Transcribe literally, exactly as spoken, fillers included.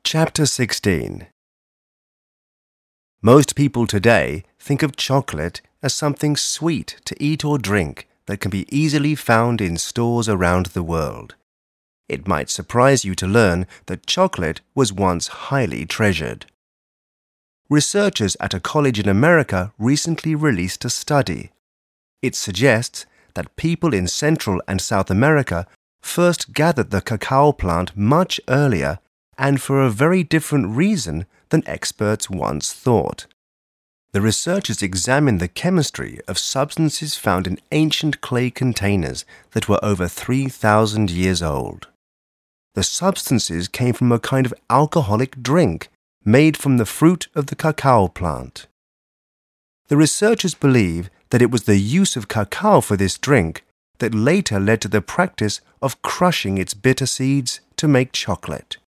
Chapter sixteen. Most people today think of chocolate as something sweet to eat or drink that can be easily found in stores around the world. It might surprise you to learn that chocolate was once highly treasured. Researchers at a college in America recently released a study. It suggests that people in Central and South America first gathered the cacao plant much earlier and for a very different reason than experts once thought. The researchers examined the chemistry of substances found in ancient clay containers that were over three thousand years old. The substances came from a kind of alcoholic drink made from the fruit of the cacao plant. The researchers believe that it was the use of cacao for this drink that later led to the practice of crushing its bitter seeds to make chocolate.